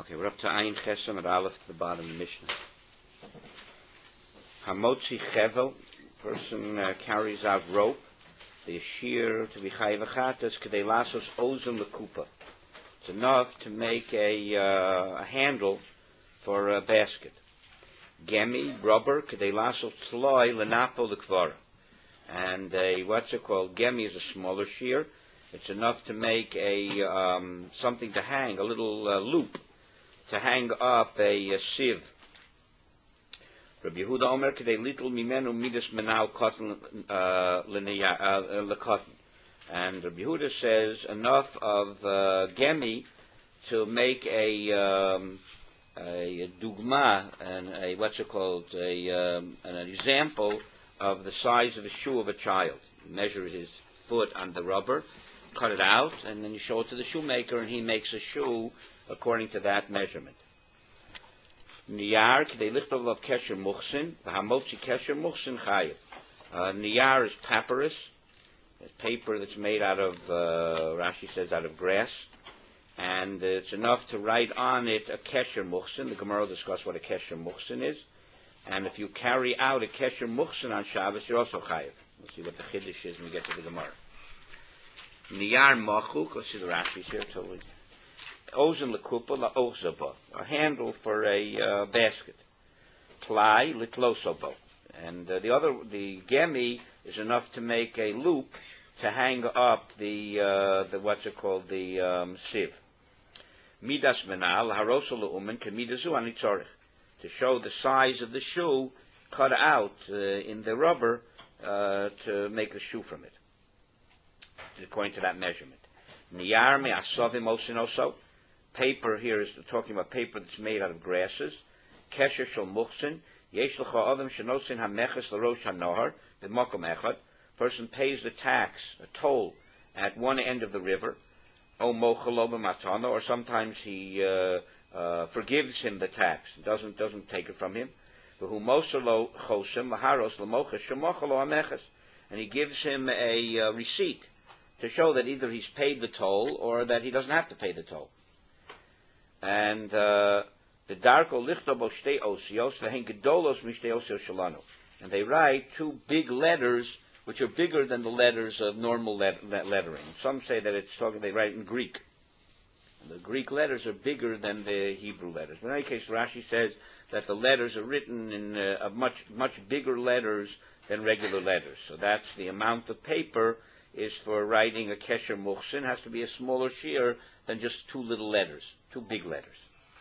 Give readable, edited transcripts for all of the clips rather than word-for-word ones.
Okay, we're up to Ayin Chesam at Aleph to the bottom of the Mishnah. Hamotzi Chevel, person carries out rope, the shear to be Chayiv Achatas, Kedei Lasos Ozim Lekupa. It's enough to make a handle for a basket. Gemi, rubber, Kedei Lasos Tloi Lenapo Lekvara. And what's it called? Gemi is a smaller shear. It's enough to make something to hang, a little loop, to hang up a sieve. Rabbi Yehuda Omer Kedei Little Mimenu Midas Menau Cotton Lekotton. And Rabbi Yehuda says enough of gemi to make a dugma and an example of the size of the shoe of a child. You measure his foot on the rubber, cut it out, and then you show it to the shoemaker, and he makes a shoe according to that measurement. Niyar k'dei lichtov of kesher muchsin, v'hamotzi kesher muchsin chayiv. Niyar is papyrus, paper that's made out of, Rashi says, out of grass, and it's enough to write on it a kesher muchsin. The Gemara will discuss what a kesher muchsin is, and if you carry out a kesher muchsin on Shabbos, you're also chayiv. We'll see what the chiddush is when we get to the Gemara. Niyar machuk, let's see the Rashi's here, totally. Ozen lekupa la ochzaba, a handle for a basket. Tlai litlosobo, and the gemi is enough to make a loop to hang up the sieve. Midas menal harosa leumen kemidazu anitzorich, to show the size of the shoe cut out in the rubber to make a shoe from it, according to that measurement. Niyar me asovim osinoso. Paper here is talking about paper that's made out of grasses. Kesher shel muchsin. Yesh l'cha adam shenosin hameches l'rosh hanohar b'makom echad. Person pays the tax, a toll, at one end of the river. O mochalo b'matana, or sometimes he forgives him the tax, doesn't take it from him. V'hu mosalo chosem l'haros l'moches shemochalo hameches, and he gives him a receipt to show that either he's paid the toll or that he doesn't have to pay the toll. And the darko lichtobo shtei osios v'hen gedolos mishtei osios shalanu, and they write two big letters which are bigger than the letters of normal lettering. Some say that it's talking, they write in Greek. And the Greek letters are bigger than the Hebrew letters. But in any case, Rashi says that the letters are written in much bigger letters than regular letters. So that's the amount of paper is for writing a kesher muchsin. Has to be a smaller shear than just two little letters, two big letters.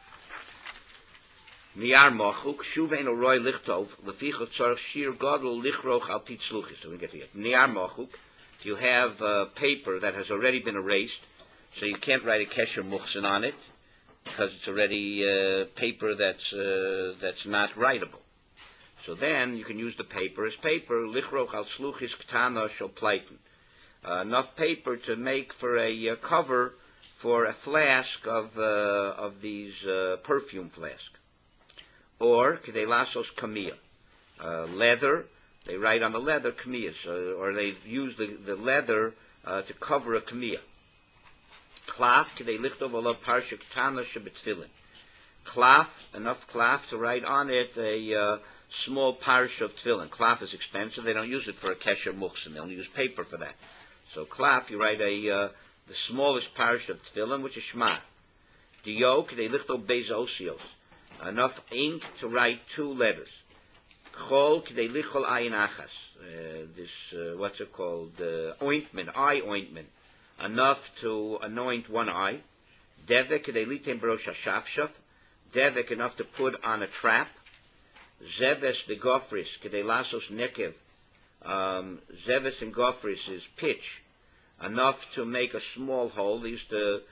Niyar machuk shuvein oroy lichtov lefichot tzarich shir gadol lichroch al titzluchis. So we get to it. Niyar machuk, you have paper that has already been erased, so you can't write a kesher muchsin on it because it's already paper that's not writable. So then you can use the paper as paper lichroch al sluchis ktana shel pleiten. Enough paper to make for a cover for a flask of these perfume flask. Or kedei lasos kamiyah, leather. They write on the leather kamiyah, or they use the leather to cover a kamiyah. Klaf kedei lichtov olav parsha ktana shebetzilin. Klaf, enough klaf to write on it a small parsha of tefillin. Klaf is expensive; they don't use it for a kesher muchsin. They only use paper for that. So klaf, you write the smallest parsha of tefillin, which is shema. Dio kedei lichtov beis osios. Enough ink to write two letters. Chol k'dei lichol ayin achas. What's it called? Ointment, eye ointment. Enough to anoint one eye. Devek k'dei litem b'rosh hashafshaf. Devek, enough to put on a trap. Zeves de gofris k'dei lasos nekev. Zeves and gofris is pitch. Enough to make a small hole. They used to,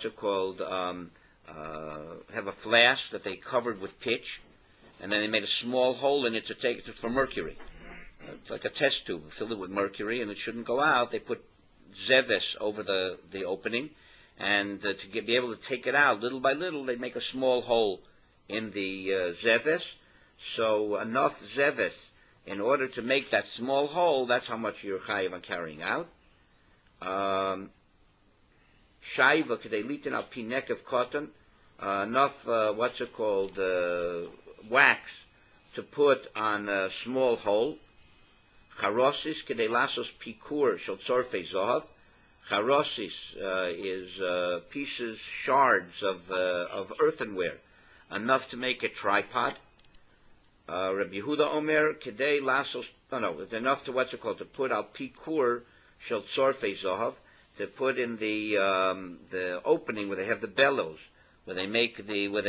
have a flask that they covered with pitch, and then they made a small hole in it to take it for mercury. It's like a test tube, filled it with mercury, and it shouldn't go out. They put zeves over the opening, and to be able to take it out little by little, they make a small hole in the zeves. So enough zeves in order to make that small hole. That's how much you're chayiv on carrying out. Shaiva kedei litin al pinek of cotton enough, wax to put on a small hole. Charosis kedei lasos pikur shel tzorfei zohav. Charosis is pieces, shards of earthenware, enough to make a tripod. Rabbi Yehuda Omer kedei lasos, it's enough to to put al pikur shel tzorfei zohav, to put in the opening where they have the bellows, where they make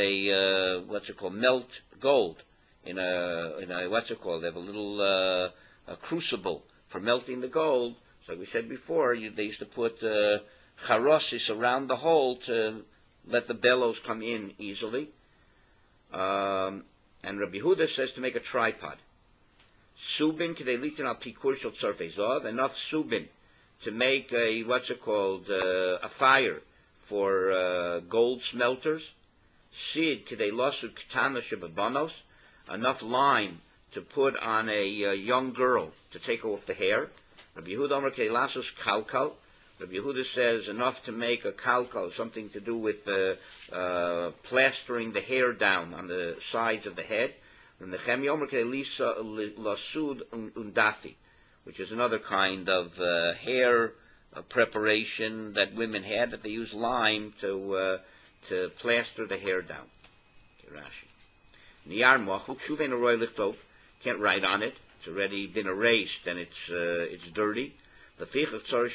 melt gold in a they have a little a crucible for melting the gold. So we said before, they used to put charosis around the hole to let the bellows come in easily. And Rabbi Huda says to make a tripod. Subin kedei litin al pikur shel tzorfei zohav, enough subin to make a a fire for gold smelters. Sid kedei losu ketana shebabanos, enough lime to put on a young girl to take off the hair. Rabbi Yehuda Omer kedei lasos kalkal. Rabbi Yehuda says enough to make a kalkal, something to do with plastering the hair down on the sides of the head. And the Nechemia Omer kedei lasud undafi, which is another kind of hair preparation that women had, that they use lime to plaster the hair down. Rashi. Niyar mochuk shuvein aroy lichtov, can't write on it. It's already been erased and it's dirty. Therefore,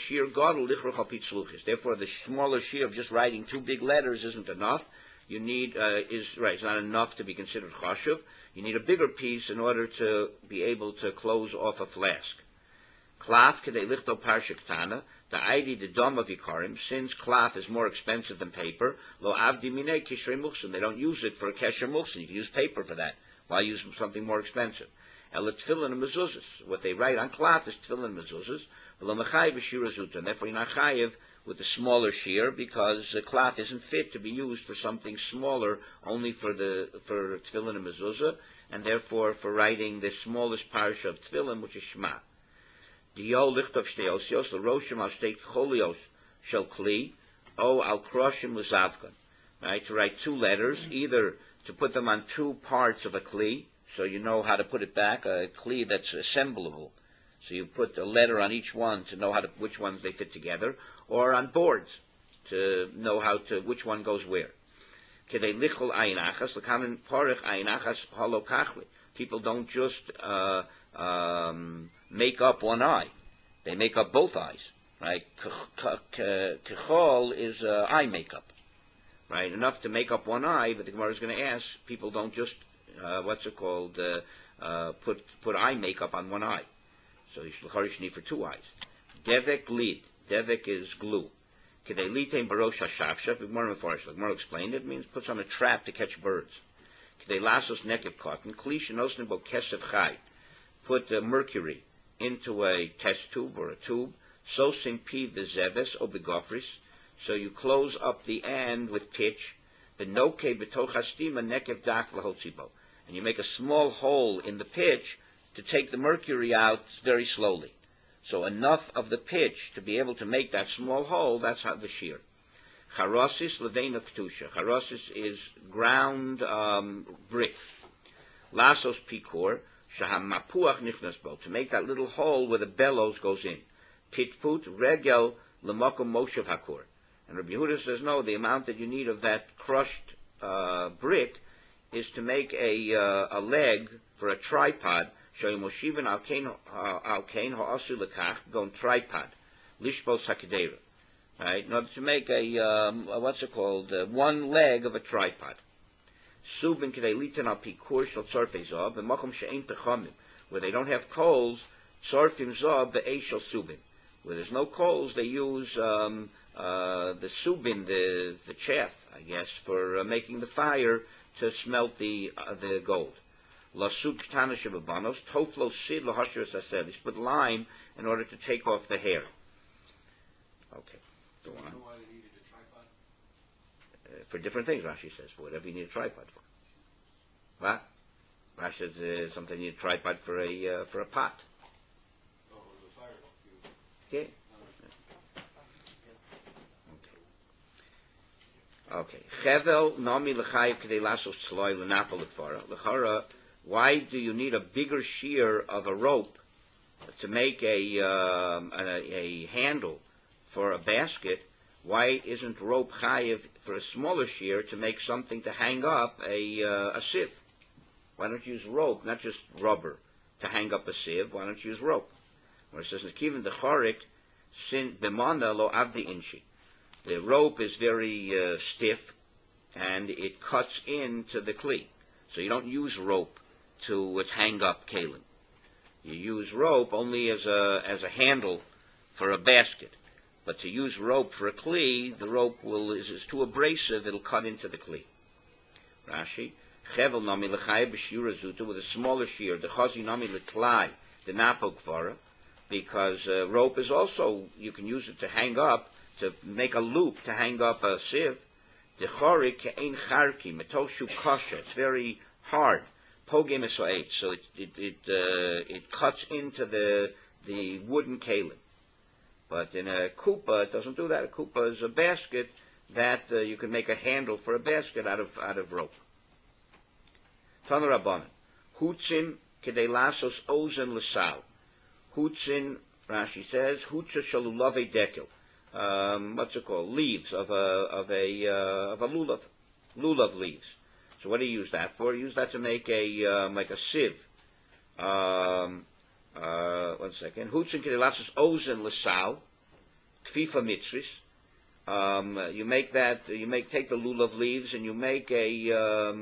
the smaller shear of just writing two big letters isn't enough. You need it's not enough to be considered chashuv. You need a bigger piece in order to be able to close off a flask. Klaf kedei lichto parsha ktana, the ID the dom of Yikarim, since cloth is more expensive than paper, lo avdi minei kishrei muchsin. They don't use it for a kesher muchsin. You can use paper for that. Why use something more expensive? El tefillin and mezuzahs. What they write on cloth is tefillin and mezuzahs. V'lo mechayev b'shira zuta. And therefore you're not chayev with the smaller shear, because the cloth isn't fit to be used for something smaller, only for tefillin and mezuzah, and therefore for writing the smallest parsha of tefillin, which is Shema. Diyo lichtov shtei osios l'roshim al shtei cholios shel kli o al kroshim l'zavkan. Right, to write two letters, either to put them on two parts of a kli, so you know how to put it back, a kli that's assemblable. So you put a letter on each one to know which ones they fit together, or on boards to know which one goes where. Kedei lichol ayin achas l'kamen porich ayin achas halo kachli. People don't just make up one eye; they make up both eyes. Right? Kechol is eye makeup. Right? Enough to make up one eye, but the Gemara is going to ask, people don't just put eye makeup on one eye. So you should need for two eyes. Devek lid. Devek is glue. Kedei litem barosh hashafshaf. The Gemara explained it means puts on a trap to catch birds. Kedei lasos nekev cotton. Klish nosnim bo kesef chai. Put mercury into a test tube or a tube. Sosim pi v'zeves o begofris. So you close up the end with pitch. The noke betoch hastima nekev dak lahotzibo. And you make a small hole in the pitch to take the mercury out very slowly. So enough of the pitch to be able to make that small hole, that's how the shear. Charosis leveina ktusha. Charosis is ground brick. Lasos pikor, shaham mapuach nichnas bo, to make that little hole where the bellows goes in. Pitput regel lemakom moshev hakor. And Rabbi Yehuda says, no, the amount that you need of that crushed brick is to make a leg for a tripod. Shoy moshivan alkein ha'asu lekach, going tripod, lishbos hakadera, right? In order to make one leg of a tripod. Subin kedei litan al pikur shel tzorfei zov, v'makom she'ein techamim, where they don't have coals, tzorfim zov be'ei shel subin. Where there's no coals, they use the subin, the chaff, I guess, for making the fire to smelt the gold. Lasud ketana shebabanos, toflo sid lahashir sasedis, put lime in order to take off the hair. Okay, go on. Why they needed a tripod? For different things, Rashi says, for whatever you need a tripod for. What? Rashi says something you need a tripod for a pot. Oh, the fire. Okay. Okay. Chevel nami l'chayiv k'dei lasos tzloi l'napol l'kfara. L'chara, why do you need a bigger shear of a rope to make a handle for a basket? Why isn't rope chayiv for a smaller shear to make something to hang up a sieve? Why don't you use rope, not just rubber, to hang up a sieve? Why don't you use rope? Where it says Nekivan the chorik sin b'mana lo avdi inchi. The rope is very stiff, and it cuts into the kli. So you don't use rope to hang up kalim. You use rope only as a handle for a basket. But to use rope for a kli, the rope is too abrasive; it'll cut into the kli. Rashi, chevel nami l'chai b'shira zuta, with a smaller shear. The chazi nami l'klai, the napo kvara, because rope is also, you can use it to hang up, to make a loop to hang up a sieve. The chorik ke'ein charki metoshu kasha. It's very hard. Pogem esoet, so it cuts into the wooden kalim. But in a kupa, it doesn't do that. A kupa is a basket that you can make a handle for a basket out of rope. Tanu Rabbanan, hutzin kedei lasos ozen l'sal. Hutzin, Rashi says, hutza shalulave dekel. What's it called? Leaves of a lulav leaves. So what do you use that for? You use that to make like a sieve. 1 second. Hutzin kedelasis ozen l'sal, kfifa mitzris. You make that. Take the lulav leaves and you make a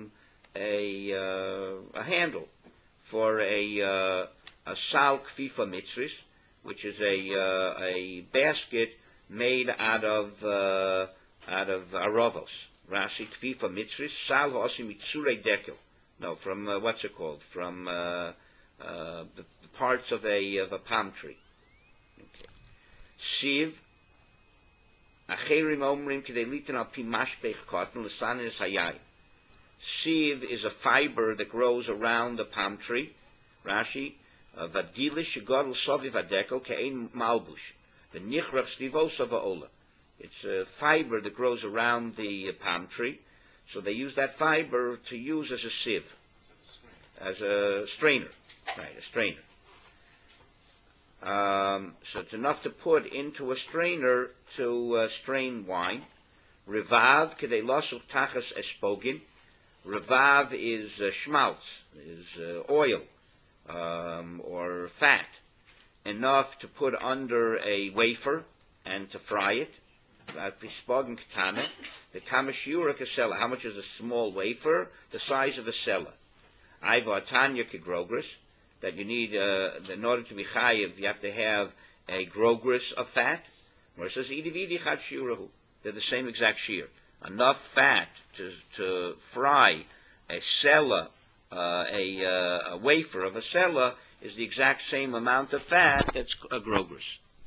handle for a sal kfifa mitzris, which is a basket made out of arovos. Rashi kfifa mitzris sal hosim mitzurei dekel. No, from what's it called? From the parts of a palm tree. Okay. Siv acherim omrim k'dei litin al pi mashpech cotton l'sanin es hayai. Siv is a fiber that grows around the palm tree. Rashi vadilish shegodol soviv adekel ke'ein malbush. The nichrach stivos of ha'ola. It's a fiber that grows around the palm tree, so they use that fiber to use as a sieve, as a strainer, right? A strainer. So it's enough to put into a strainer to strain wine. Revav kedei losuk tachas espogin. Revav is schmaltz, is oil or fat, enough to put under a wafer and to fry it. The kamashiura kasela. How much is a small wafer? The size of a sela. Iva tanya kegrogris. That you need, in order to be chayiv, you have to have a grogris of fat. Where it says idividi chad shiurahu. They're the same exact shear. Enough fat to fry a sela, a wafer of a sela, is the exact same amount of fat that's a grogris.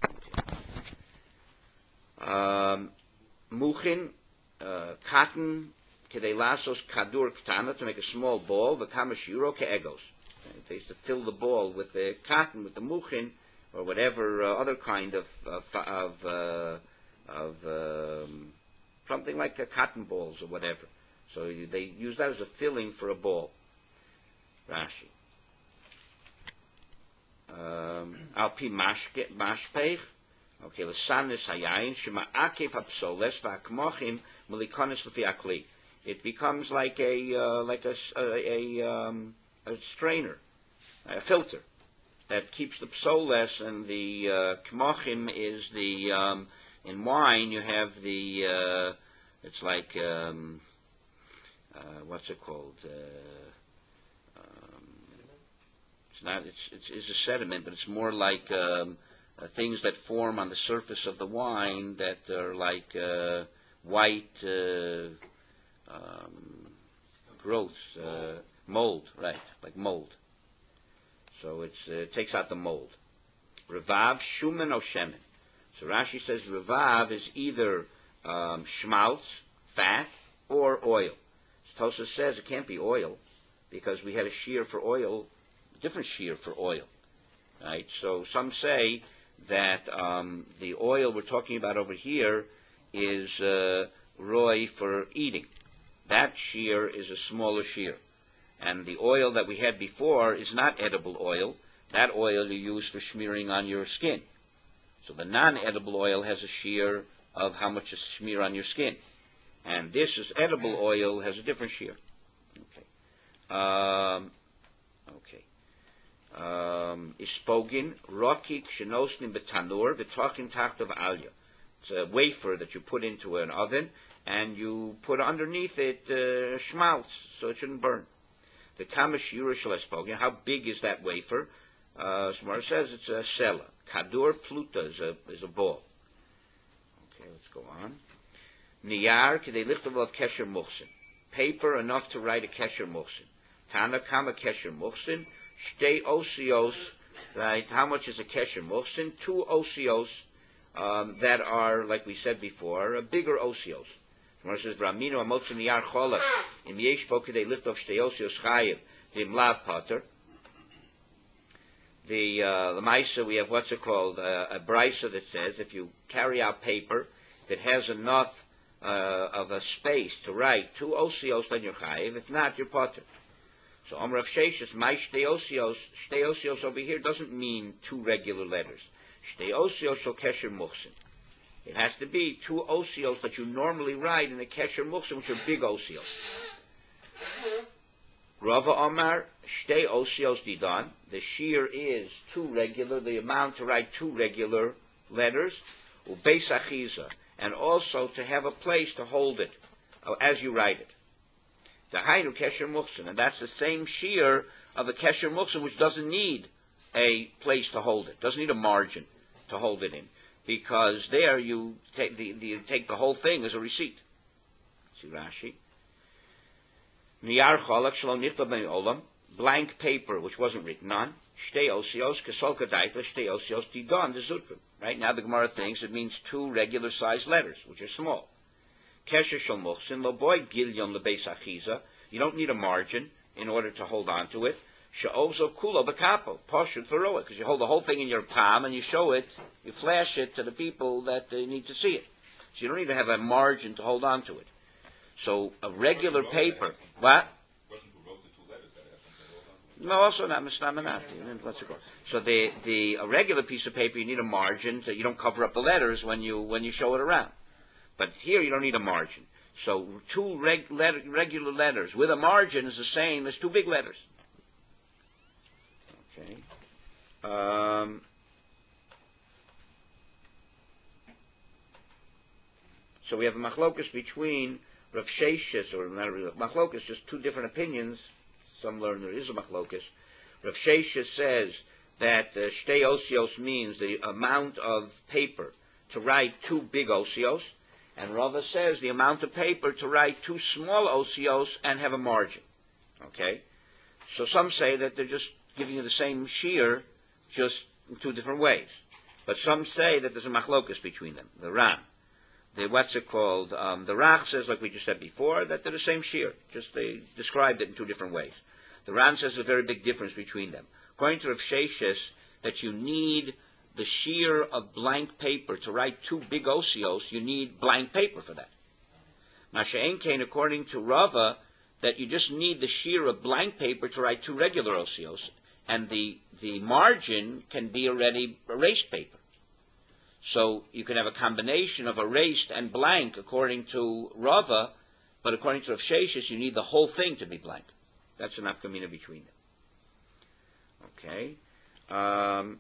Muchin, cotton, kedei lasos kadur ktana, to make a small ball, the kamashiro keegos. They used to fill the ball with the cotton, with the muchin, or whatever other kind of something like cotton balls or whatever. So they use that as a filling for a ball. Rashi. Alpi mashpech. Okay, l'sanis hayayin shema akef hapsoles v'akmochim melikonis l'fi akli. It becomes like a strainer, a filter that keeps the psoles, and the kmochim is the in wine you have the it's like what's it called? It's not. It's a sediment, but it's more like things that form on the surface of the wine that are like white growths, mold, right? Like mold. So it takes out the mold. Revav shumen o shemen. So Rashi says revav is either schmaltz, fat, or oil. Tosa says it can't be oil because we had a shear for oil, a different shear for oil, right? So some say that the oil we're talking about over here is roy for eating. That shear is a smaller shear. And the oil that we had before is not edible oil. That oil you use for smearing on your skin. So the non-edible oil has a shear of how much to smear on your skin. And this is edible oil, has a different shear. Ispogin, rokik, shenosnim betanur, v'tochin tachtav alya. It's a wafer that you put into an oven, and you put underneath it schmaltz, so it shouldn't burn. The kamash yurishal espogin, how big is that wafer? Smar says it's a sela. Kadur pluta is a ball. Okay, let's go on. Niyar k'dei lichtav kesher muchsin. Paper enough to write a kesher muchsin. Tana kama kesher muchsin. Shtei osios. Right? How much is a kesher muchsin? 2 osios that are, like we said before, bigger osios. Gemara says, "Bramino amotzu niyar cholak im yesh bo k'dei lichtav shtei osios chayiv v'imlav pater." The Lamaisa, we have what's it called, a brisa that says if you carry out paper that has enough of a space to write 2 osios, then you're chayiv. If not, you're potter. So Amr of Sheshis, my shtei osios over here doesn't mean 2 regular letters. Shtei osios shel kesher muchsin. It has to be 2 osios that you normally write in a kesher muchsin, which are big osios. Rava Omar, shtei osios didan. The shear is 2 regular, the amount to write 2 regular letters. Ubeis achiza, and also to have a place to hold it as you write it. The hainu kesher muchsin, and that's the same shear of a kesher muchsin, which doesn't need a place to hold it, doesn't need a margin to hold it in, because there you take the whole thing as a receipt. See Rashi. Niyar cholak shalom nichtav ben olam, blank paper which wasn't written on. Shtei osios kesolka daita shtei osios tidon the zutrim. Right now the Gemara thinks it means 2 regular sized letters, which are small. Kesher shel muchsin lo boy gilyon lebeis achiza. You don't need a margin in order to hold on to it. She'ozo kulo bekapo poshut thoroa, because you hold the whole thing in your palm and you show it, you flash it to the people that they need to see it. So you don't need to have a margin to hold on to it. So a regular paper, what? No, also not mistamanati. What's it called? So a regular piece of paper, you need a margin, so you don't cover up the letters when you show it around. But here you don't need a margin. So 2 regular letters with a margin is the same as 2 big letters. Okay. So we have a machlokus between Rav Sheshis, or not a machlokus, just 2 different opinions. Some learn there is a machlokus. Rav Sheshis says that shtei osios means the amount of paper to write 2 big osios, and Rava says the amount of paper to write 2 small osios and have a margin. Okay? So some say that they're just giving you the same shear, just in 2 different ways. But some say that there's a machlokus between them. The Ran. The Rach says, like we just said before, that they're the same shear. Just they described it in 2 different ways. The Ran says there's a very big difference between them. According to Rav Sheshis, that you need the shear of blank paper to write 2 big osios, you need blank paper for that. Masha'en Kain, according to Rava, that you just need the shear of blank paper to write 2 regular osios, and the margin can be already erased paper. So you can have a combination of erased and blank according to Rava, but according to Rav Sheshis, you need the whole thing to be blank. That's an afkamina between them. Okay. Let's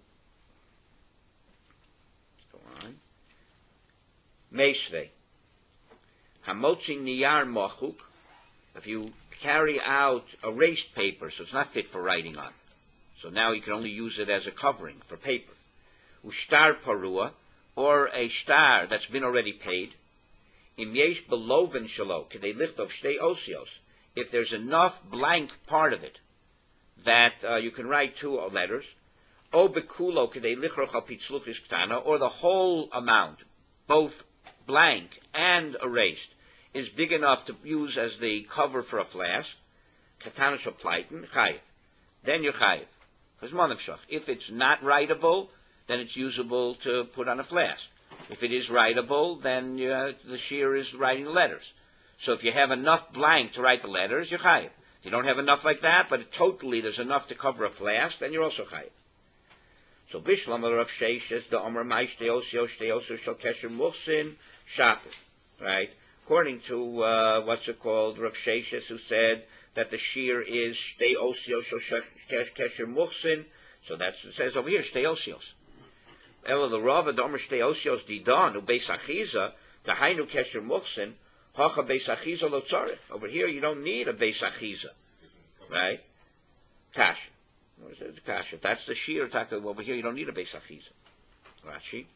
go on. Meishvei. Hamotzi niyar mochuk. If you carry out erased paper, so it's not fit for writing on. So now you can only use it as a covering for paper. Ushtar parua, or a star that's been already paid. Im yesh beloven shalo, kedei lichtov shtei osios. If there's enough blank part of it that you can write 2 letters, o bekulo kedei lichroch al pitzluchis ktana, or the whole amount, both blank and erased, is big enough to use as the cover for a flask, katana shaplaiten, chayiv. Then you're chayiv. Because monavshach. If it's not writable, then it's usable to put on a flask. If it is writable, then the shear is writing the letters. So if you have enough blank to write the letters, you're chayiv. If you don't have enough like that, but totally there's enough to cover a flask, then you're also chayiv. So Bishlam Rav Sheshes, the Omer Mai Shteosio Shel Kesher Muchsin Shaper. Right? According to what's it called, Rav Sheshes, who said that the shear is Shteosio Shel Kesher Muchsin. So that's it says over here, Shteosios. Ela the Rava, the Omer Shteosios Didan, who Beis Achiza, the Hainu Kesher Muchsin, Hacha Beis Achiza Lo Tzarech. Over here you don't need a Beis Achiza. Right? Kasha. Kasha. If that's the shear taka over here, you don't need a Beis Achiza. Rashi.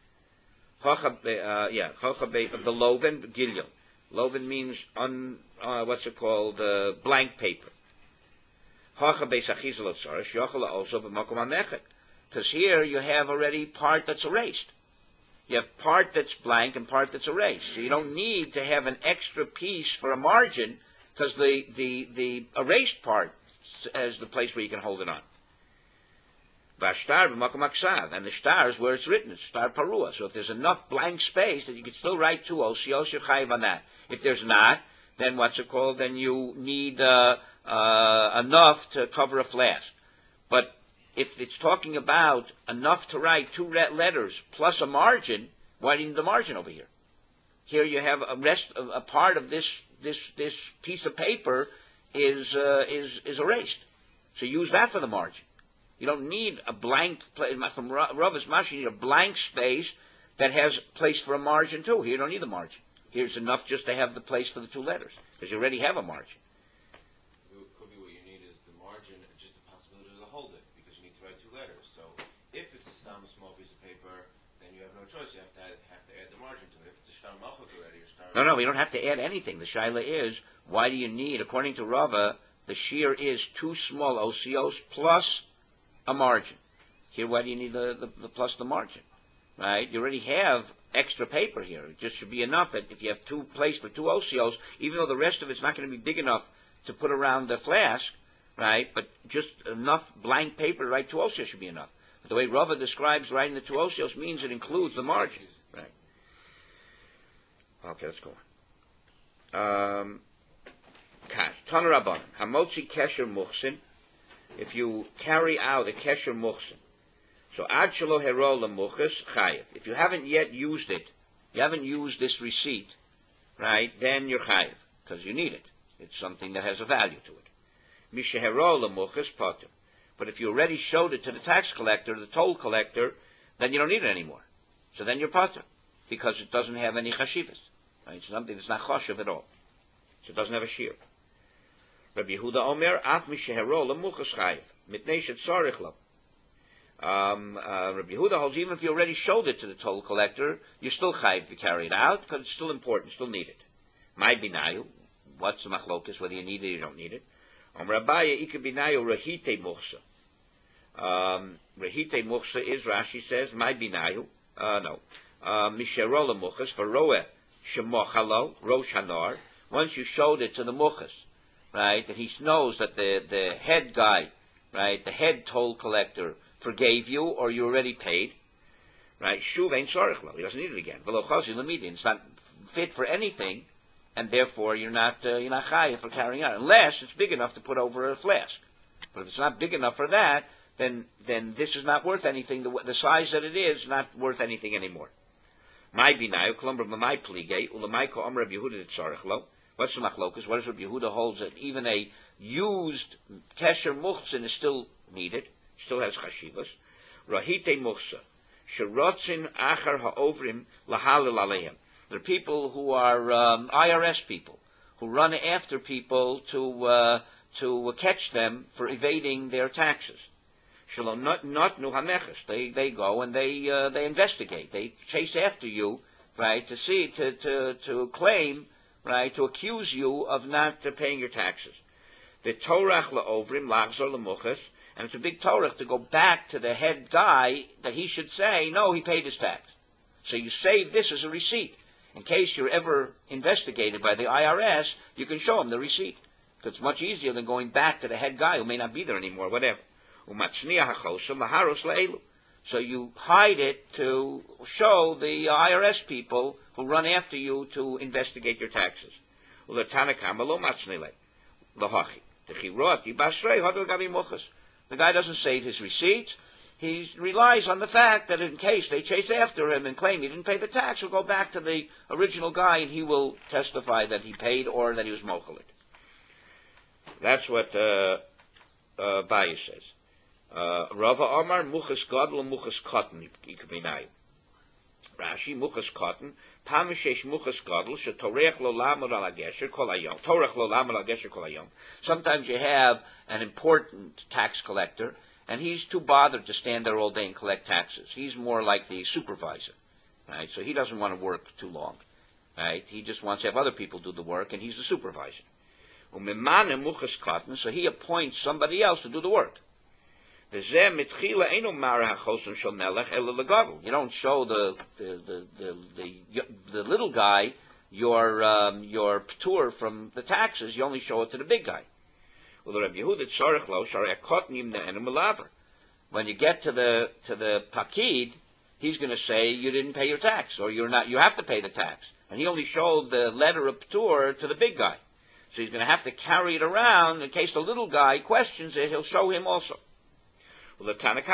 The Loven Gilyon. Loven means what's it called? Blank paper. Hacha Beis Achiza Lo Tzarech. Yochel also b'makom hamechet. Because here you have already part that's erased. You have part that's blank and part that's erased. So you don't need to have an extra piece for a margin because the erased part is the place where you can hold it on. And the star is where it's written. It's star parua. So if there's enough blank space that you can still write two osios, you're chayiv on that. If there's not, then what's it called? Then you need enough to cover a flask. But if it's talking about enough to write two letters plus a margin, why do you need the margin over here? Here you have a part of this piece of paper is erased. So use that for the margin. You don't need a blank from Rava's Mash. You need a blank space that has place for a margin too. Here you don't need the margin. Here's enough just to have the place for the two letters because you already have a margin. Could be what you need is the margin, just the possibility to hold it because you need to write two letters. So if it's a small piece of paper, then you have no choice. You have to add the margin to it. If it's a shtar malchut already, No, we don't have to add anything. The shaila is, why do you need? According to Rava, the shear is two small osios plus a margin. Here, why do you need the plus the margin? Right? You already have extra paper here. It just should be enough that if you have two place for two osios, even though the rest of it's not going to be big enough to put around the flask, right? But just enough blank paper to write two osios should be enough. But the way Rava describes writing the two osios means it includes the margin. Right? Okay, let's go on. Tana Rabban, Hamotzi Kesher Muchsin. If you carry out a Kesher Muchsin, so Ad Shelo Hero Lemuchas Chayev. If you haven't yet used it, you haven't used this receipt, right, then you're Chayev, because you need it. It's something that has a value to it. Misha Hero Lemuchas Potter. But if you already showed it to the tax collector, the toll collector, then you don't need it anymore. So then you're Potter, because it doesn't have any Chashivas. Right? It's something that's not Choshev at all. So it doesn't have a shear. Rabbi Yehuda Omer, Af Mishehero Lemuchas Chayev, Mitnei Shetzorich Lo. Rabbi Yehuda holds even if you already showed it to the toll collector, you're still chayiv to carry it out because it's still important, still need it. My binayu, what's the machlokas, whether you need it or you don't need it? Rabaya ika binayu rahite muchsa. Rahite muchsa is, Rashi says, my binayu, misherola muchas, for roeh shemochalo, rosh hanar, once you showed it to the muchas, right, that he knows that the head guy, right, the head toll collector forgave you or you already paid, right? Shuv ain't sorechlo. He doesn't need it again. It's not fit for anything, and therefore you're not chayav for carrying out unless it's big enough to put over a flask. But if it's not big enough for that, then this is not worth anything. The size that it is not worth anything anymore. My binayu kolumber b'may pligay ulamay ko Rabbi Yehuda tzarechlo. What's the machlokas? What does Rabbi Yehuda holds that even a used kesher muchsin is still needed? Still has chashivas. Rahite muchsa, sherotzin achar haovrim lahalil aleim. There are people who are IRS people who run after people to catch them for evading their taxes. Shalom not nu hameches. They go and they investigate. They chase after you, right, to see to claim, right, to accuse you of not paying your taxes. The torach laovrim lachzor lemuchas. And it's a big Torah to go back to the head guy that he should say, no, he paid his tax. So you save this as a receipt. In case you're ever investigated by the IRS, you can show him the receipt. Because it's much easier than going back to the head guy who may not be there anymore, whatever. So you hide it to show the IRS people who run after you to investigate your taxes. The guy doesn't save his receipts. He relies on the fact that in case they chase after him and claim he didn't pay the tax, he'll go back to the original guy and he will testify that he paid or that he was mochalit. That's what Baya says. Rava Omar muchas gadol muchas cotton ikminai. Rashi muchas cotton pamishesh muchas gadol shetorech lo lamer al gesher kol hayom. Torech lo lamer al gesher kol hayom. Sometimes you have an important tax collector, and he's too bothered to stand there all day and collect taxes. He's more like the supervisor, right? So he doesn't want to work too long, right? He just wants to have other people do the work, and he's the supervisor. So he appoints somebody else to do the work. You don't show the little guy your tour from the taxes. You only show it to the big guy. When you get to the pakid, he's going to say you didn't pay your tax, or you have to pay the tax, and he only showed the letter of tour to the big guy. So he's going to have to carry it around in case the little guy questions it. He'll show him also. Right, and the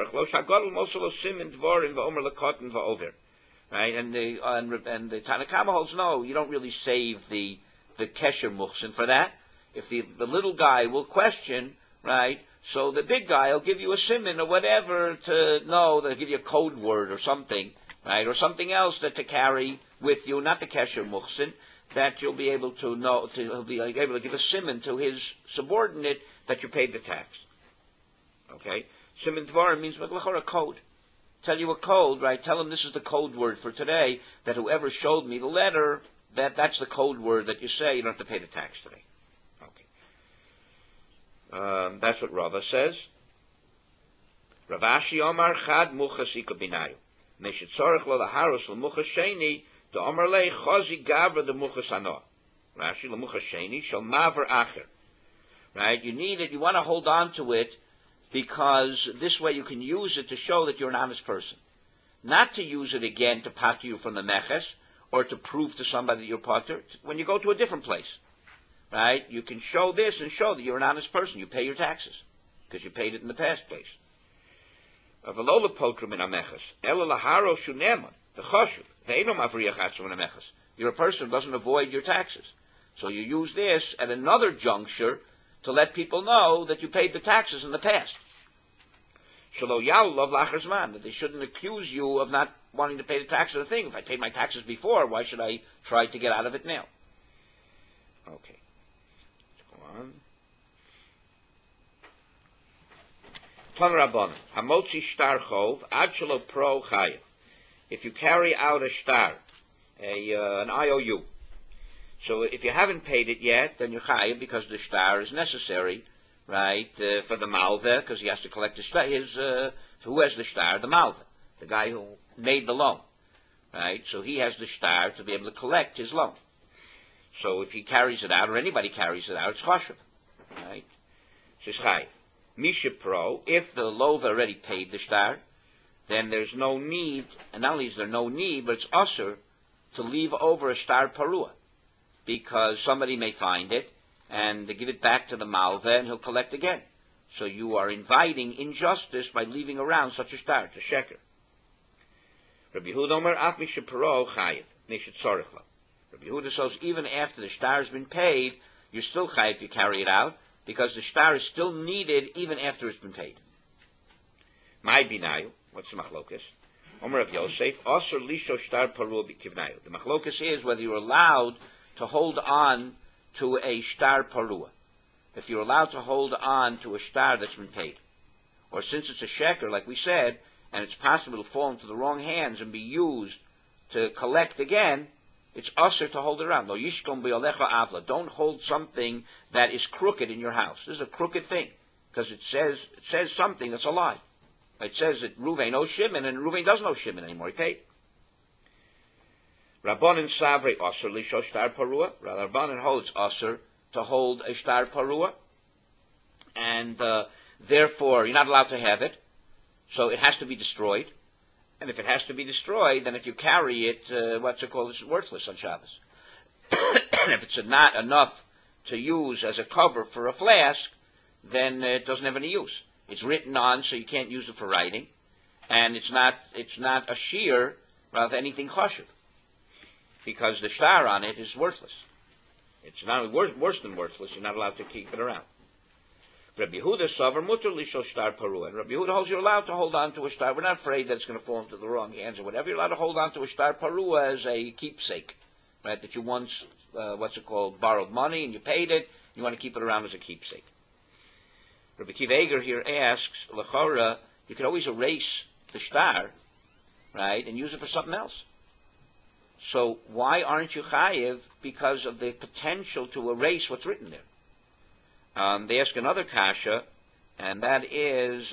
Tanakama holds no, you don't really save the kesher muhsin for that. If the little guy will question, right, so the big guy will give you a siman or whatever to know, they'll give you a code word or something, right, or something else that to carry with you, not the kesher muhsin, that you'll be able to know, he'll be able to give a siman to his subordinate that you paid the tax. Okay? Siman Dvarim means a code. Tell you a code, right? Tell him this is the code word for today, that whoever showed me the letter, that's the code word that you say, you don't have to pay the tax today. Okay. That's what Rava says. Ravashi Omar Chad Muchas Ikabinayu. Meshet Tzorech Lo Laharos Lo Muchas Sheni, the Omar Lei Chozi Gavra the Muchas Ano. Rashi Lo Muchas Sheni Shal Maver Acher. Right? You need it, you want to hold on to it, because this way you can use it to show that you're an honest person. Not to use it again to pater you from the meches, or to prove to somebody that you're pater. When you go to a different place, right, you can show this and show that you're an honest person. You pay your taxes, because you paid it in the past place. You're a person who doesn't avoid your taxes. So you use this at another juncture to let people know that you paid the taxes in the past. That they shouldn't accuse you of not wanting to pay the taxes of the thing. If I paid my taxes before, why should I try to get out of it now? Okay. Let's go on. If you carry out a shtar, an IOU, so if you haven't paid it yet, then you're chayiv because the shtar is necessary, right, for the malveh, because he has to collect the shtar. Who has the shtar? The malveh, the guy who made the loan, right? So he has the shtar to be able to collect his loan. So if he carries it out, or anybody carries it out, it's choshev, right? So it's chayiv. Misha pro, if the lova already paid the shtar, then there's no need, and not only is there no need, but it's usher to leave over a shtar parua, because somebody may find it and they give it back to the malveh and he'll collect again. So you are inviting injustice by leaving around such a shtar, to sheker. Rabbi Yehuda Omer af misha paro chayiv misha tzorich lo. Rabbi Yehuda says even after the shtar has been paid, you're still chayiv if you carry it out, because the shtar is still needed even after it's been paid. My binayu, what's the machlokas? Omer of Yosef, Osir lisho shtar parua b'kivnayu. The machlokas is whether you're allowed to hold on to a shtar parua. If you're allowed to hold on to a shtar that's been paid. Or since it's a sheker, like we said, and it's possible to fall into the wrong hands and be used to collect again, it's usher to hold it around. Lo yishkom be'olecha avla. Don't hold something that is crooked in your house. This is a crooked thing, because it says something that's a lie. It says that Ruvain knows Shimon, and Ruvain doesn't know Shimon anymore. He paid. Rabbanan Savre Osir Lisho Shtar Parua. Rabbanan holds Osir to hold a Shtar Parua, and therefore you're not allowed to have it. So it has to be destroyed. And if it has to be destroyed, then if you carry it, it's worthless on Shabbos. And if it's not enough to use as a cover for a flask, then it doesn't have any use. It's written on, so you can't use it for writing, and it's not a shear of anything chashuv, because the shtar on it is worthless. It's not worse than worthless. You're not allowed to keep it around. Rabbi Yehuda savar mutar lishol shtar parua, and Rabbi Yehuda holds you're allowed to hold on to a shtar. We're not afraid that it's going to fall into the wrong hands or whatever. You're allowed to hold on to a shtar parua as a keepsake, right? That you once borrowed money and you paid it. You want to keep it around as a keepsake. Rabbi Kiva Eger here asks, L'chora, you could always erase the shtar, right, and use it for something else. So why aren't you chayiv because of the potential to erase what's written there? They ask another kasha, and that is,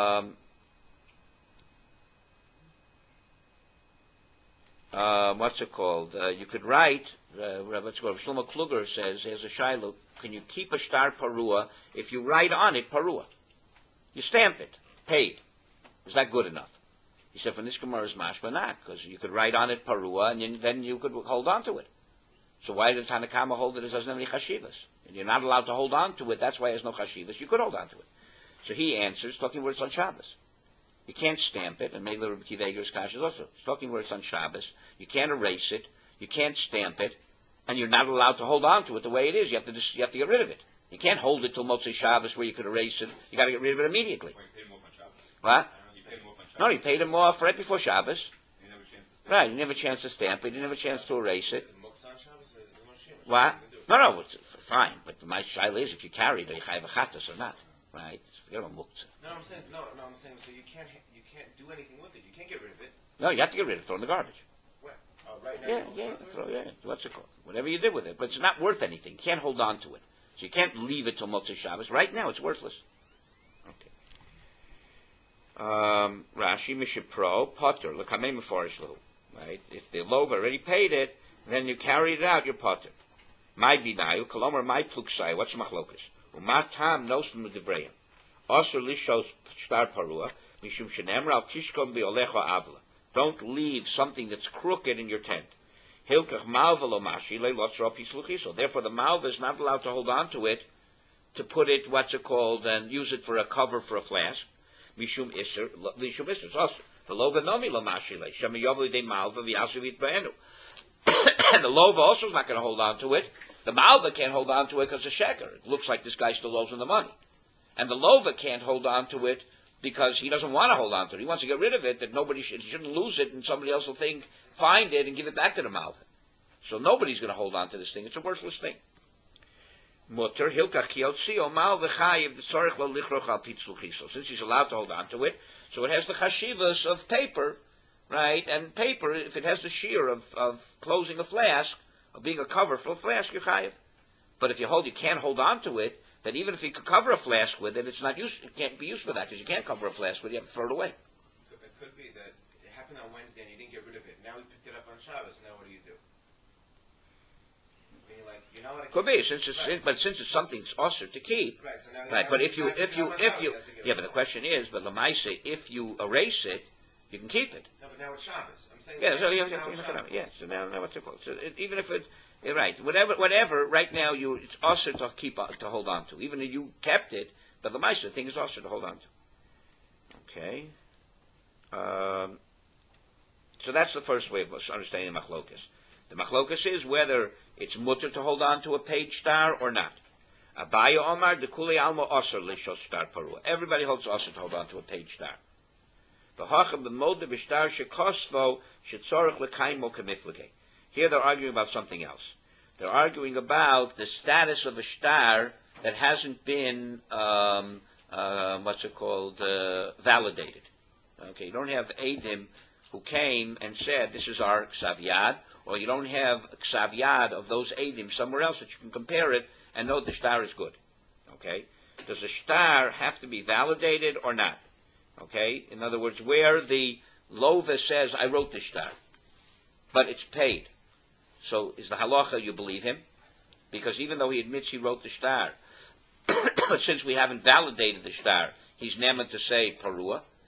you could write, Shlomo Kluger says, here's a shiloh, can you keep a shtar parua if you write on it parua? You stamp it, paid. Is that good enough? He said, from this Gemara is mashma not, because you could write on it parua, and then you could hold on to it. So why did Tanakama hold that it doesn't have any chashivas? And you're not allowed to hold on to it, that's why it has no chashivas. You could hold on to it. So he answers, talking where it's on Shabbos. You can't stamp it, and maybe Rabbi Kiva Eger's kasha is also. It's talking where it's on Shabbos. You can't erase it, you can't stamp it, and you're not allowed to hold on to it the way it is. You have to get rid of it. You can't hold it till Motzei Shabbos where you could erase it. You got to get rid of it immediately. Well, you paid him off on Shabbos. What? You paid him off on Shabbos. No, you paid him off right before Shabbos. You never chance to stamp Right, you didn't have a chance to stamp it. You didn't have a chance to erase it. Shabbos, What? No, it's fine. But my shaila is if you carry it, are you chayav a chatas or not? Right? Forget about muktzah. No, I'm saying, so you can't do anything with it. You can't get rid of it. No, you have to get rid of it. Throw it in the garbage. Where? Oh, right now. What's it called? Whatever you did with it. But it's not worth anything. You can't hold on to it. So you can't leave it till Motzei Shabbos. Right now, it's worthless. Okay. Rashi, Mishipro, Potter, L'kamei Meforish Lahu. Right? If the love already paid it, then you carried it out, you're Potter. My binayu, Kolomar, my pluksai. What's the machlokas? Umatam nosum l'devrayim. Osur lishos shtar parua, mishum shenemra al tishkom bi'olecha avla. Don't leave something that's crooked in your tent. Hilkach malva lo mashi le'lotzro pisluchiso. Therefore, the malva is not allowed to hold on to it, to put it, and use it for a cover for a flask. Mishum iser, it's also. The lova nomi lo mashi le, shemi yovli de malva v'yasuvit ba'enu. And the lova also is not going to hold on to it. The malva can't hold on to it because it's a sheker. It looks like this guy still owes him the money. And the lova can't hold on to it because he doesn't want to hold on to it. He wants to get rid of it, that he shouldn't lose it, and somebody else will find it and give it back to the malva. So nobody's going to hold on to this thing. It's a worthless thing. Mutter hilkach kiyotzio malva chayiv tzorich lo lichroch al pitzluchiso. Since he's allowed to hold on to it, so it has the chashivas of paper, right? And paper, if it has the shear of closing a flask, of being a cover for a flask, you're chayiv. But if you can't hold on to it, then even if you could cover a flask with it, it can't be used for that, because you can't cover a flask with it, you have to throw it away. It could be that it happened on Wednesday and you didn't get rid of it. Now we picked it up on Shabbos, now what do you do? Could be, since it's something also to keep. Right, so now right, but but the question is, but Lamaise, if you erase it, you can keep it. No, but now it's Shabbos. I'm saying. So now what's it called? So even if right, whatever. Right now, it's also to hold on to. Even if you kept it, but Lamaise, the thing is also to hold on to. Okay. So that's the first way of understanding machlokas. The machlokas is whether it's mutter to hold on to a paid star or not. Abaya Omar, the Kuli Alma Osir Lishos Star Parua. Everybody holds Osir to hold on to a paid star. The Hacham b'mod b'shtar shekosvo shetzorich l'kaimo kamiflige. Here they're arguing about something else. They're arguing about the status of a star that hasn't been validated. Okay, you don't have Eidim who came and said this is our Ksav, or you don't have Ksav of those Eidim somewhere else that you can compare it and know the star is good. Okay, does the star have to be validated or not? Okay, in other words, where the lova says I wrote the star, but it's paid. So is the halacha you believe him? Because even though he admits he wrote the star, but since we haven't validated the star, he's never to say parua.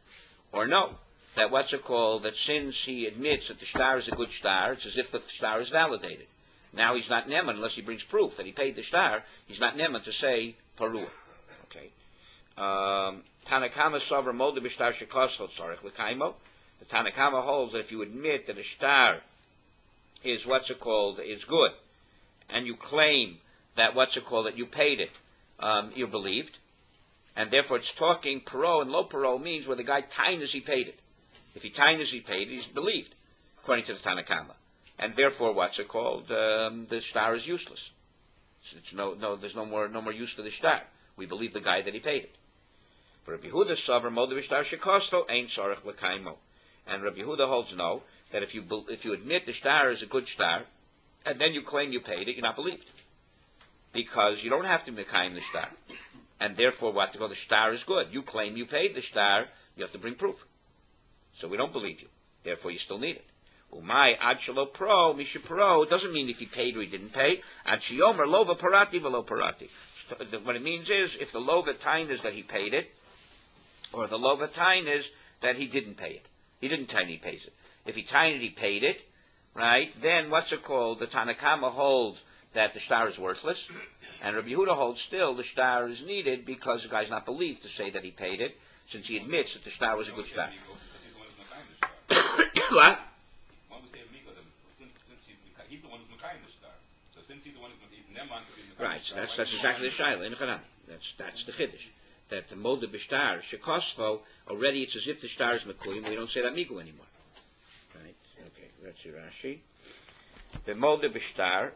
or no. That that since he admits that the star is a good star, it's as if the star is validated. Now he's not neman unless he brings proof that he paid the star. He's not neman to say parua. Okay. Tanakama sover molde b'shtar shekosel tzarech l'kaimo. The Tanakama holds that if you admit that a star is is good, and you claim that that you paid it, you're believed, and therefore it's talking paro and lo paro means where the guy tainas he paid it. If he tainas he paid it, he's believed, according to the Tanakama, and therefore the star is useless. It's there's no more use for the star. We believe the guy that he paid it. For Rabbi Yehuda sover molde b'shtar shekosto ein tzarech l'kaimo, and Rabbi Yehuda holds no, that if you admit the star is a good star, and then you claim you paid it, you're not believed, because you don't have to mekayim the star, and therefore the star is good. You claim you paid the star, you have to bring proof. So we don't believe you. Therefore, you still need it. Umay ad shelo pro misha pro doesn't mean if he paid or he didn't pay. Ad sheyomer lova parati velo parati. What it means is if the lova tain is that he paid it, or the lova tain is that he didn't pay it. He didn't tain, he pays it. If he tain it, he paid it, right? Then the Tanakama holds that the star is worthless, and Rabbi Yehuda holds still the star is needed because the guy's not believed to say that he paid it, since he admits that the star was a good star. What? He's the one who's Mekayim the star. So since he's the one who's Neman, right, so that's exactly the Shaila in Chanami. That's the Chiddush. That the Molde B'Shtar, Shekosfo, already it's as if the star is Mekuyim, we don't say that Migu anymore. Right? Okay, let's see Rashi. The Molde B'Shtar,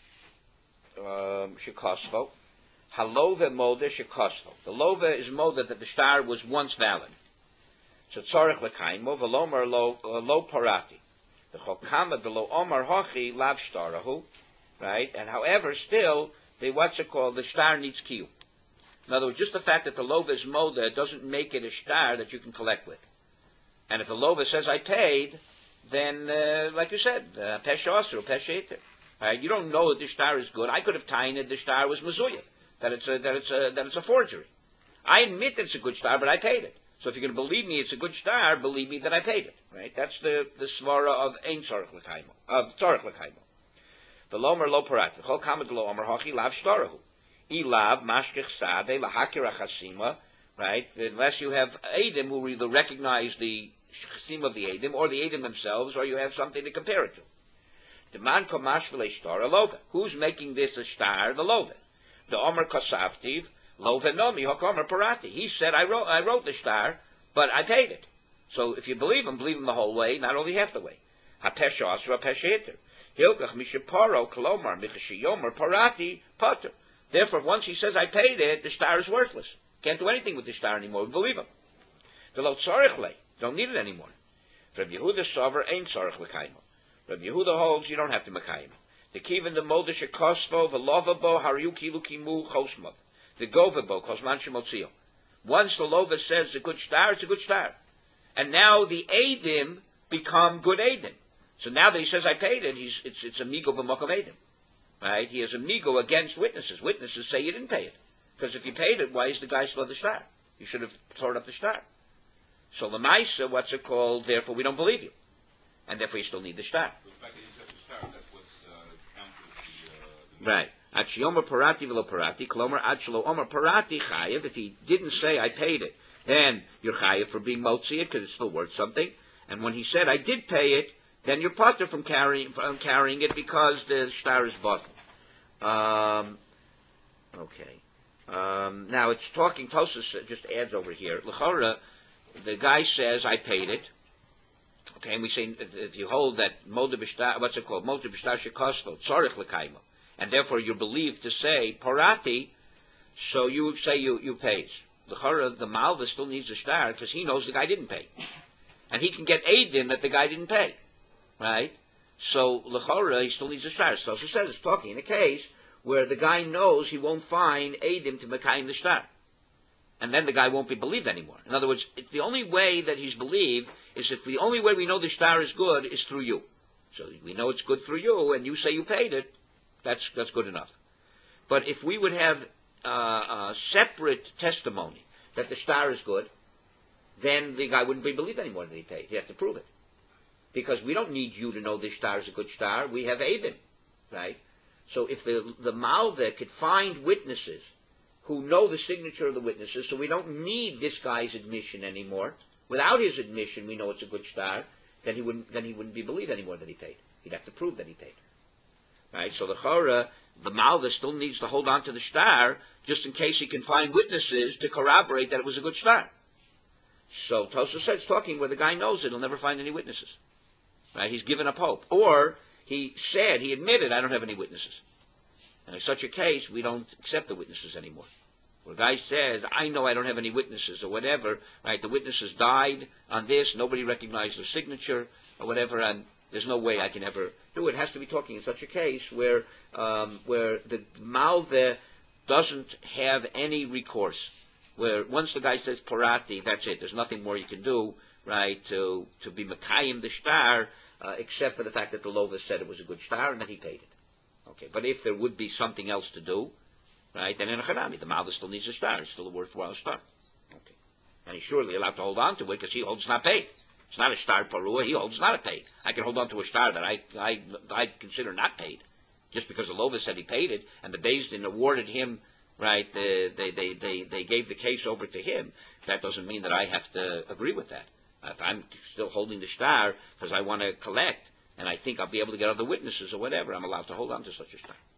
Shekosfo, Halova Molde Shekosfo. The Lova is Molde that the star was once valid. So Tzorech L'Kaimo, V'Lomar Lo Parati. The Chokama, the Lo Omar Hochi, Lav Shtarahu, right? And however, still, the star needs Kiyum. In other words, just the fact that the lova is molda doesn't make it a star that you can collect with. And if the lova says I paid, then, like you said, pesh osir, pesh eter. Right? You don't know that the star is good. I could have tained the star was mezuya, that it's a forgery. I admit that it's a good star, but I paid it. So if you're going to believe me it's a good star, believe me that I paid it. Right? That's the svara of ein tzarech l'kaimo, of tzarech l'kaimo. The lomer lo parat, the chol kamad lo omer hachi lav shtarahu. Ilav mashkech sade lahakira chasima, right? Unless you have Edim who either recognize the chasima of the Edim, or the Edim themselves, or you have something to compare it to. The man komash v'le shtar a lova. Who's making this a star? The lova. The omer kosavtiv lova nomi hok omer parati. He said I wrote the star, but I paid it. So if you believe him the whole way, not only half the way. Hapesh asra hapesh eter. Hilkach mishaparo kolomar michashiyomer parati pater. Therefore, once he says, I paid it, the star is worthless. Can't do anything with the star anymore. We believe him. The lo tzarech le. Don't need it anymore. Rabbi Yehuda sover ain't tzarech l'kaimo. Rabbi Yehuda holds you don't have to mekayim. The kivin the molde shekosvo v'lovabo hariu kilu kimu chosmov. The govabo kosman shemotzio. Once the lova says it's a good star, it's a good star. And now the Eidim become good Eidim. So now that he says, I paid it, it's a migo b'mokom Eidim. Right? He has a migo against witnesses. Witnesses say you didn't pay it. Because if you paid it, why is the guy still at the star? You should have torn up the star. So Lamaisa, therefore we don't believe you. And therefore you still need the star. Right. Ad sheyomer parati v'lo parati, klomer ad shelo omer parati chayev. If he didn't say I paid it, then you're chayev for being motzi it, because it's still worth something. And when he said I did pay it, then you're potter from carrying it because the star is bottled. Okay. Now it's talking. Tosas just adds over here. L'chora, the guy says I paid it. Okay, and we say if you hold that molde b'shtar, what's it called? Molde b'shtar shekosto tzarich l'kaimo, and therefore you're believed to say parati. So you say you pays. L'chora, the malva still needs a star because he knows the guy didn't pay, and he can get eidim that the guy didn't pay. Right? So, l'chora, he still needs a star. So, it says it's talking in a case where the guy knows he won't find Eidim to Mekayim the star. And then the guy won't be believed anymore. In other words, the only way that he's believed is if the only way we know the star is good is through you. So, we know it's good through you, and you say you paid it, that's good enough. But if we would have a separate testimony that the star is good, then the guy wouldn't be believed anymore that he paid. He'd have to prove it. Because we don't need you to know this star is a good star. We have Abin, right? So if the Malva could find witnesses who know the signature of the witnesses, so we don't need this guy's admission anymore. Without his admission, we know it's a good star. Then he wouldn't be believed anymore that he paid. He'd have to prove that he paid, right? So the Chora, the Malva still needs to hold on to the star just in case he can find witnesses to corroborate that it was a good star. So Tosfos says, talking where the guy knows it, he'll never find any witnesses, right? He's given up hope, or he admitted, I don't have any witnesses. And in such a case, we don't accept the witnesses anymore. Where a guy says, I know I don't have any witnesses, or whatever, right? The witnesses died on this, nobody recognized the signature, or whatever, and there's no way I can ever do it. It has to be talking in such a case where the Malve doesn't have any recourse. Where once the guy says Parati, that's it. There's nothing more you can do, right, to be Mekayim the star, except for the fact that the Lova said it was a good star and that he paid it. Okay, but if there would be something else to do, right, then in a Harami, the Malva still needs a star. It's still a worthwhile star. Okay. And he's surely allowed to hold on to it because he holds not paid. It's not a star parua, he holds not a paid. I can hold on to a star that I consider not paid, just because the Lova said he paid it, and the Beis Din awarded him, right, they gave the case over to him. That doesn't mean that I have to agree with that. If I'm still holding the star because I want to collect, and I think I'll be able to get other witnesses or whatever, I'm allowed to hold on to such a star.